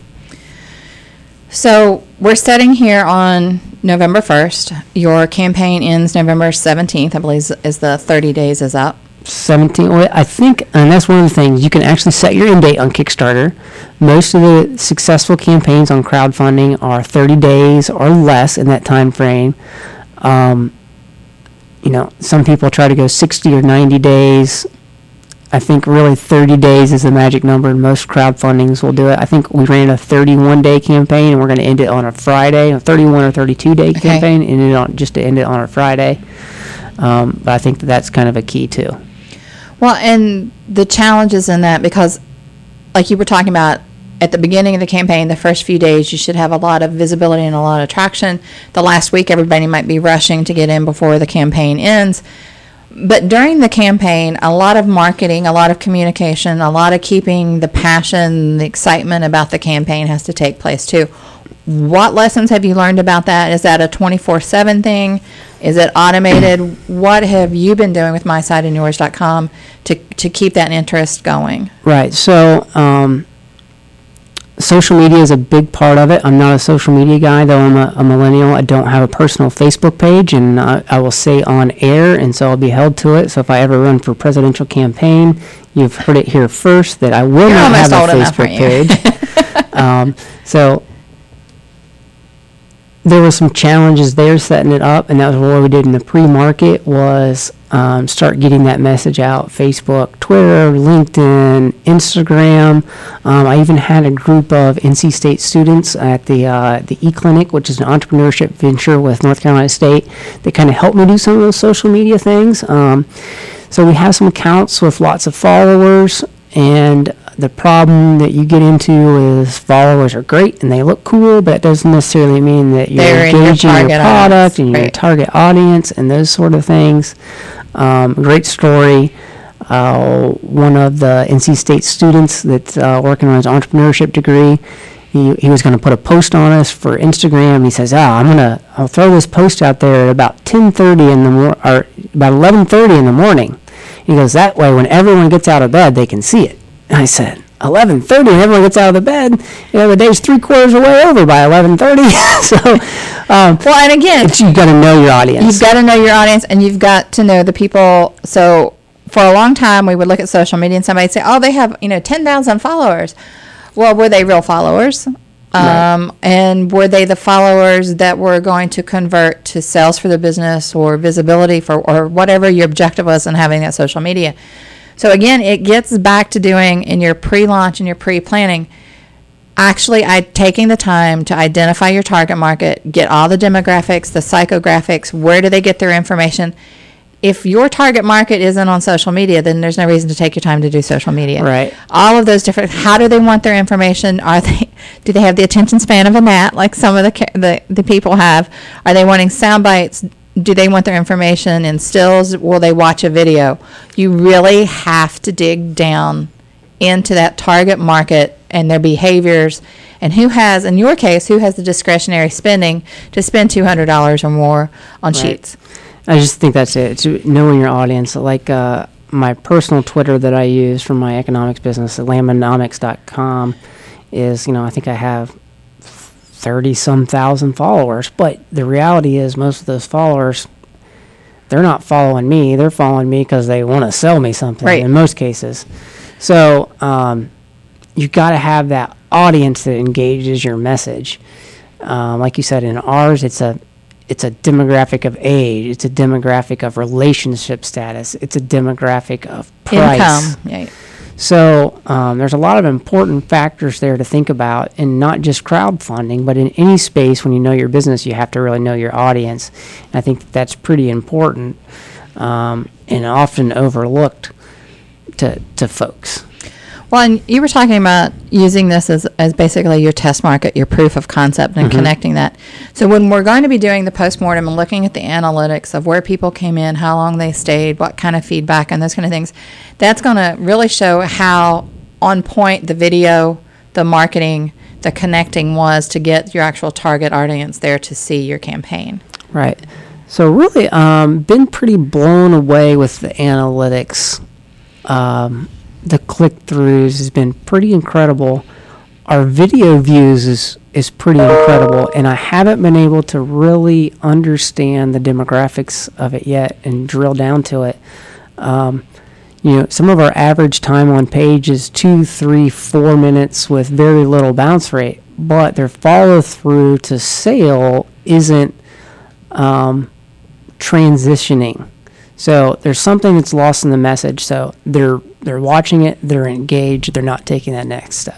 So we're sitting here on November first. Your campaign ends November seventeenth, I believe, is, is the thirty days is up. seventeenth, well, I think, and that's one of the things, you can actually set your end date on Kickstarter. Most of the successful campaigns on crowdfunding are thirty days or less in that time frame. Um, you know, some people try to go sixty or ninety days. I think really thirty days is the magic number, and most crowdfundings will do it. I think we ran a thirty-one day campaign, and we're going to end it on a Friday, a thirty-one or thirty-two day okay. campaign, and it on, just to end it on a Friday. Um, but I think that that's kind of a key, too. Well, and the challenges in that, because like you were talking about, at the beginning of the campaign, the first few days, you should have a lot of visibility and a lot of traction. The last week, everybody might be rushing to get in before the campaign ends. But during the campaign, a lot of marketing, a lot of communication, a lot of keeping the passion, the excitement about the campaign has to take place too. What lessons have you learned about that? Is that a twenty-four seven thing? Is it automated? What have you been doing with my site and yours dot com to, to keep that interest going? Right. So, um, social media is a big part of it. I'm not a social media guy, though I'm a, a millennial. I don't have a personal Facebook page, and I, I will say on air, and so I'll be held to it. So if I ever run for presidential campaign, you've heard it here first that I will You're not have a enough, Facebook page. um, so there were some challenges there setting it up, and that was what we did in the pre-market was um, start getting that message out. Facebook, Twitter, LinkedIn, Instagram. Um, I even had a group of N C State students at the uh, the E-Clinic, which is an entrepreneurship venture with North Carolina State. They kind of helped me do some of those social media things. Um, so we have some accounts with lots of followers, and the problem that you get into is followers are great and they look cool, but it doesn't necessarily mean that you're They're engaging in your, your product audience, and right. your target audience and those sort of things. Um, great story. Uh, one of the N C State students that's uh, working on his entrepreneurship degree, he, he was going to put a post on us for Instagram. He says, "Oh, I'm gonna I'll throw this post out there at about ten thirty in the mor- or about eleven thirty in the morning." He goes, "That way, when everyone gets out of bed, they can see it." And I said, eleven thirty, and everyone gets out of the bed. You know, the day's three quarters of the way over by eleven thirty. so, um, well, and again, you've got to know your audience. You've got to know your audience, and you've got to know the people. So, for a long time, we would look at social media, and somebody'd say, "Oh, they have, you know, ten thousand followers." Well, were they real followers? Right. Um, and were they the followers that were going to convert to sales for the business or visibility for, or whatever your objective was in having that social media? So again, it gets back to doing in your pre-launch and your pre-planning, actually I taking the time to identify your target market, get all the demographics, the psychographics, where do they get their information. if your target market isn't on social media, then there's no reason to take your time to do social media. Right. All of those different, how do they want their information? Are they, do they have the attention span of a gnat, like some of the, ca- the, the people have? Are they wanting sound bites? Do they want their information in stills? Will they watch a video? You really have to dig down into that target market and their behaviors, and who has, in your case, who has the discretionary spending to spend two hundred dollars or more on Right. sheets. I just think that's it. It's knowing your audience. Like uh, my personal Twitter that I use for my economics business at lambonomics dot com is, you know, I think I have thirty some thousand followers. But the reality is most of those followers, they're not following me. They're following me because they want to sell me something Right. in most cases. So um, you got to have that audience that engages your message. Um, like you said, in ours, it's a it's a demographic of age. It's a demographic of relationship status. It's a demographic of price. Income. Yeah. So um, there's a lot of important factors there to think about, and not just crowdfunding, but in any space when you know your business, you have to really know your audience. And I think that that's pretty important um, and often overlooked to to folks. Well, and you were talking about using this as, as basically your test market, your proof of concept, and Mhm. connecting that. So when we're going to be doing the postmortem and looking at the analytics of where people came in, how long they stayed, what kind of feedback, and those kind of things, that's going to really show how on point the video, the marketing, the connecting was to get your actual target audience there to see your campaign. Right. So really, um, been pretty blown away with the analytics. Um, the click-throughs has been pretty incredible. Our video views is is pretty incredible, and I haven't been able to really understand the demographics of it yet and drill down to it. Um, you know, some of our average time on page is two, three, four minutes with very little bounce rate, but their follow-through to sale isn't um, transitioning. So there's something that's lost in the message. So they're they're watching it, they're engaged, they're not taking that next step.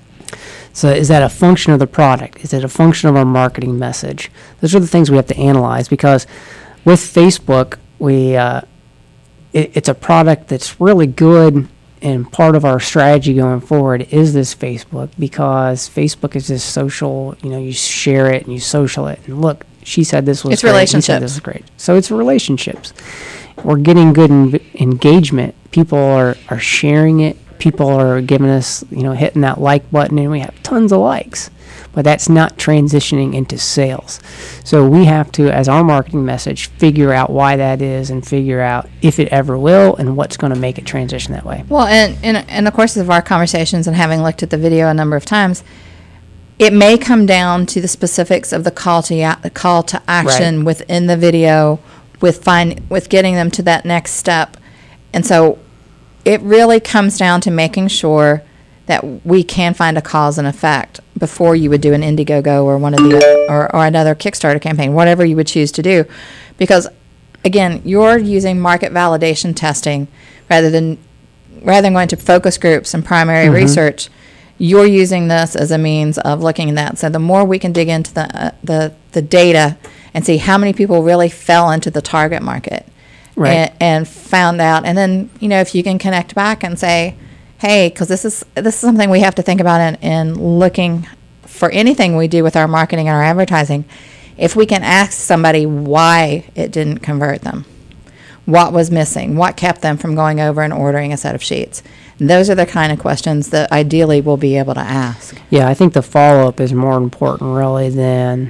So is that a function of the product? Is it a function of our marketing message? Those are the things we have to analyze, because with Facebook, we uh, it, it's a product that's really good, and part of our strategy going forward is this Facebook, because Facebook is this social, you know, you share it and you social it, and look, she said this was It's great, he relationships. said this was great. So it's relationships. We're getting good en- engagement. People are, are sharing it. People are giving us, you know, hitting that like button, and we have tons of likes. But that's not transitioning into sales. So we have to, as our marketing message, figure out why that is, and figure out if it ever will and what's going to make it transition that way. Well, and in, in the course of our conversations and having looked at the video a number of times, it may come down to the specifics of the call to a- the call to action Right. within the video, with find with getting them to that next step, and so it really comes down to making sure that we can find a cause and effect before you would do an Indiegogo or one of the or, or another Kickstarter campaign, whatever you would choose to do, because again, you're using market validation testing rather than rather than going to focus groups and primary Mhm. research. You're using this as a means of looking at that. So the more we can dig into the uh, the the data and see how many people really fell into the target market, Right. and, and found out, and then you know if you can connect back and say, hey, because this is this is something we have to think about in, in looking for anything we do with our marketing and our advertising. If we can ask somebody why it didn't convert them, what was missing, what kept them from going over and ordering a set of sheets, those are the kind of questions that ideally we'll be able to ask. Yeah, I think the follow-up is more important really than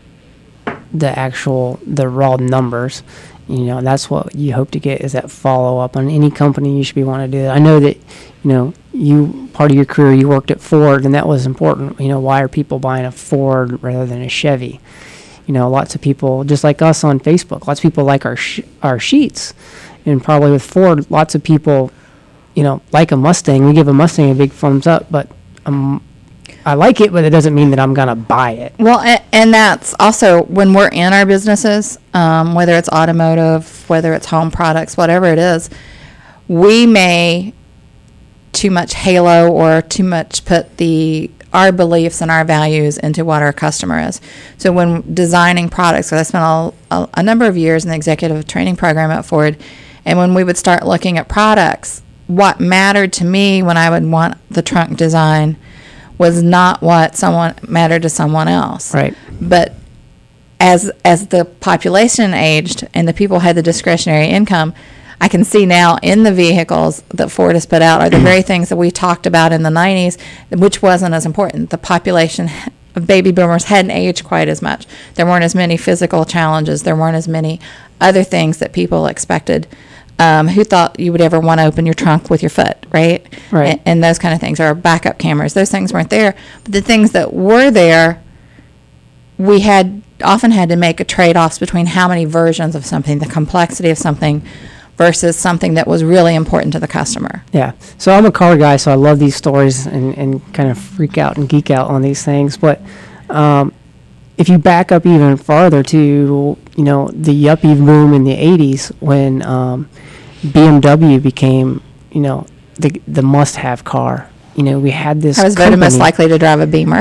the actual, the raw numbers. You know, that's what you hope to get, is that follow-up on any company. You should be wanting to do that. I know that, you know, you, part of your career, you worked at Ford, and that was important. You know, why are people buying a Ford rather than a Chevy? You know, lots of people, just like us on Facebook, lots of people like our sh- our sheets. And probably with Ford, lots of people, you know, like a Mustang. We give a Mustang a big thumbs up, but um, I like it, but it doesn't mean that I'm going to buy it. Well, and, and that's also when we're in our businesses, um, whether it's automotive, whether it's home products, whatever it is, we may too much halo or too much put the our beliefs and our values into what our customer is. So when designing products, because I spent a, a, a number of years in the executive training program at Ford, and when we would start looking at products, what mattered to me when I would want the trunk design was not what someone mattered to someone else. Right. But as as the population aged and the people had the discretionary income, I can see now in the vehicles that Ford has put out are the very things that we talked about in the nineties, which wasn't as important. The population of baby boomers hadn't aged quite as much. There weren't as many physical challenges. There weren't as many other things that people expected. Um, who thought you would ever want to open your trunk with your foot, right? Right. And, and those kind of things, or backup cameras. Those things weren't there. But the things that were there, we had often had to make a trade-offs between how many versions of something, the complexity of something, versus something that was really important to the customer. Yeah. So I'm a car guy, so I love these stories and, and kind of freak out and geek out on these things. But um, if you back up even farther to, you know, the yuppie boom in the eighties when um, B M W became, you know, the the must-have car. You know, we had this I was voted most company- likely to drive a Beamer.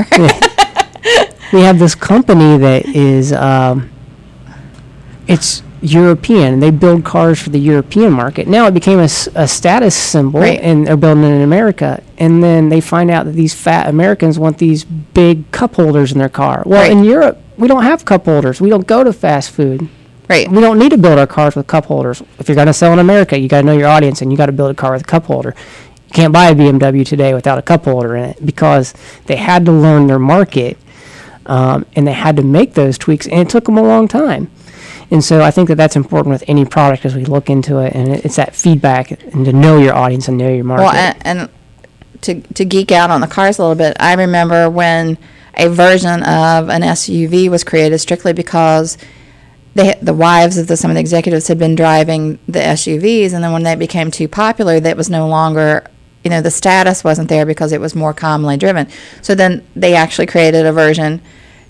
We have this company that is, um, it's European. They build cars for the European market. Now it became a, s- a status symbol, Right. and they're building it in America. And then they find out that these fat Americans want these big cup holders in their car. Well, Right. in Europe, we don't have cup holders. We don't go to fast food. Right. We don't need to build our cars with cup holders. If you're going to sell in America, you got to know your audience, and you got to build a car with a cup holder. You can't buy a B M W today without a cup holder in it because they had to learn their market. Um, and they had to make those tweaks, and it took them a long time. And so I think that that's important with any product as we look into it, and it, it's that feedback and to know your audience and know your market. Well, and, and to to geek out on the cars a little bit, I remember when a version of an S U V was created strictly because they, the wives of the, some of the executives had been driving the S U Vs, and then when they became too popular, that was no longer, you know, the status wasn't there because it was more commonly driven. So then they actually created a version,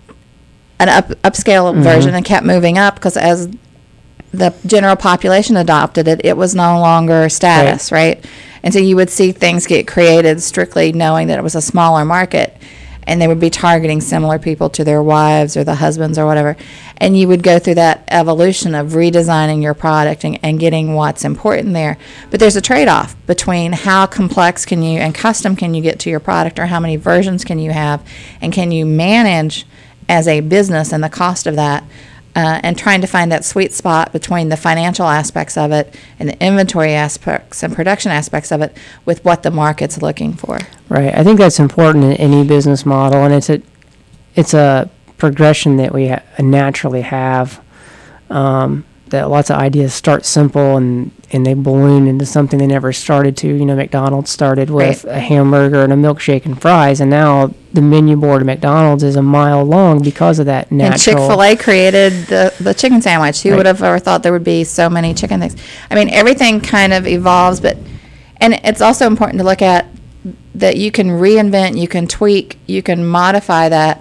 an up upscale Mm-hmm. version, and kept moving up because as the general population adopted it, it was no longer status, right? And so you would see things get created strictly knowing that it was a smaller market, and they would be targeting similar people to their wives or the husbands or whatever. And you would go through that evolution of redesigning your product and, and getting what's important there. But there's a trade-off between how complex can you and custom can you get to your product, or how many versions can you have, and can you manage as a business and the cost of that, uh, and trying to find that sweet spot between the financial aspects of it and the inventory aspects and production aspects of it with what the market's looking for. Right. I think that's important in any business model, and it's a it's a progression that we ha- naturally have. Um, that lots of ideas start simple and, and they balloon into something they never started to. You know, McDonald's started with Right. a hamburger and a milkshake and fries, and now the menu board of McDonald's is a mile long because of that natural. And Chick-fil-A created the, the chicken sandwich. Who Right. would have ever thought there would be so many chicken things? I mean, everything kind of evolves, but, and it's also important to look at that you can reinvent, you can tweak, you can modify that.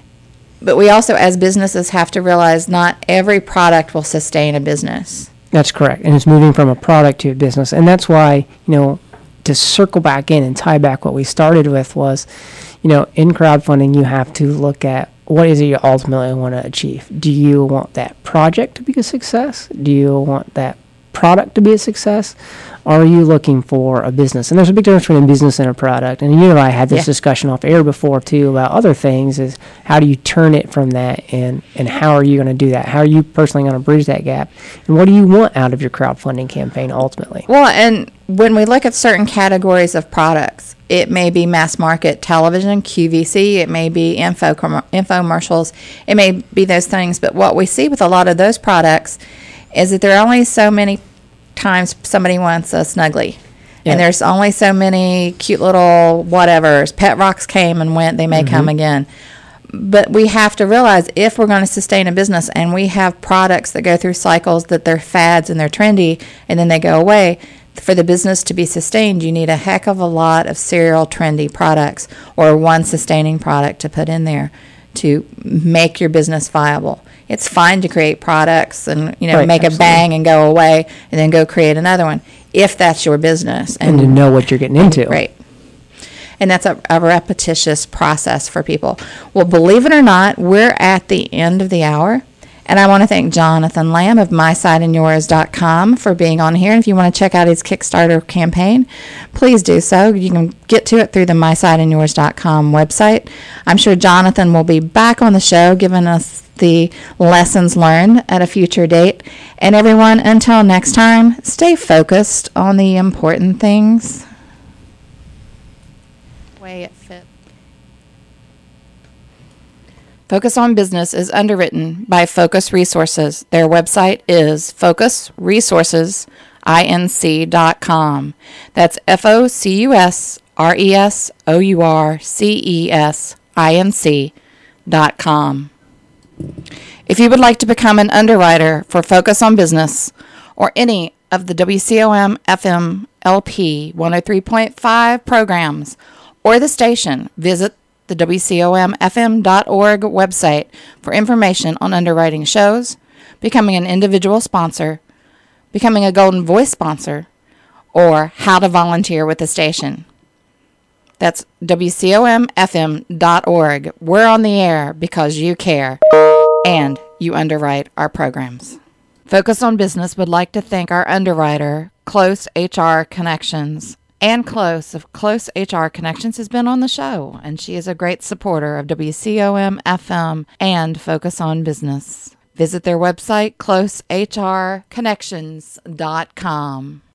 But we also, as businesses, have to realize not every product will sustain a business. That's correct. And it's moving from a product to a business. And that's why, you know, to circle back in and tie back what we started with was, you know, in crowdfunding, you have to look at what is it you ultimately want to achieve. Do you want that project to be a success? Do you want that product to be a success? Or are you looking for a business? And there's a big difference between a business and a product. And you and I had this Yeah. discussion off air before, too, about other things, is how do you turn it from that, and, and how are you going to do that? How are you personally going to bridge that gap? And what do you want out of your crowdfunding campaign ultimately? Well, and when we look at certain categories of products, it may be mass market television, Q V C, it may be info infomercials, it may be those things. But what we see with a lot of those products is that there are only so many times somebody wants a Snuggly. Yeah. And there's only so many cute little whatevers. Pet Rocks came and went, they may come again. But we have to realize if we're going to sustain a business and we have products that go through cycles that they're fads and they're trendy and then they go away, for the business to be sustained, you need a heck of a lot of serial trendy products or one sustaining product to put in there to make your business viable. It's fine to create products and, you know, Right, make absolutely. a bang and go away and then go create another one if that's your business. And to know what you're getting into. Right. and that's a, a repetitious process for people. Well, believe it or not, we're at the end of the hour. And I want to thank Jonathan Lamb of my side and yours dot com for being on here. And if you want to check out his Kickstarter campaign, please do so. You can get to it through the my side and yours dot com website. I'm sure Jonathan will be back on the show giving us the lessons learned at a future date. And everyone, until next time, stay focused on the important things. Way it fits. Focus on Business is underwritten by Focus Resources. Their website is focus resources inc dot com. That's F O C U S R E S O U R C E S I N C dot com. If you would like to become an underwriter for Focus on Business or any of the W C O M F M L P one oh three point five programs or the station, visit the W C O M F M dot org website for information on underwriting shows, becoming an individual sponsor, becoming a Golden Voice sponsor, or how to volunteer with the station. That's W C O M F M dot org. We're on the air because you care and you underwrite our programs. Focus on Business would like to thank our underwriter, Close H R Connections. Ann Close of Close H R Connections has been on the show, and she is a great supporter of W C O M F M and Focus on Business. Visit their website, close h r connections dot com.